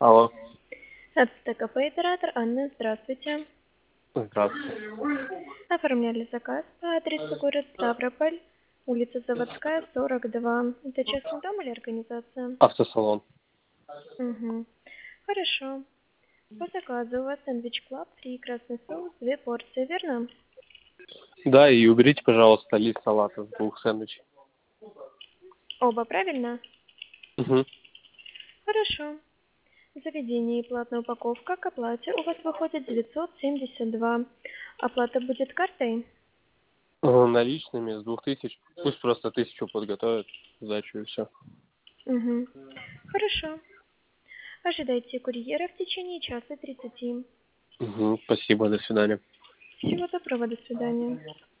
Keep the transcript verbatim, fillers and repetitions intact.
Алло, Это КП оператор Анна, здравствуйте. здравствуйте. Оформляли заказ по адресу город Ставрополь, улица Заводская, сорок два. Это частный дом или организация? Автосалон. Угу. Хорошо. По заказу у вас сэндвич клаб, фри, красный соус, две порции, верно? Да, и уберите, пожалуйста, лист салата с двух сэндвичей. Оба, правильно? Угу. Хорошо. В заведении платная упаковка к оплате у вас выходит девятьсот семьдесят два. Оплата будет картой? Наличными с двух тысяч. Пусть просто тысячу подготовят, сдачу и все. Угу. Хорошо. Ожидайте курьера в течение часа тридцати. Угу. Спасибо, до свидания. Всего доброго, до свидания.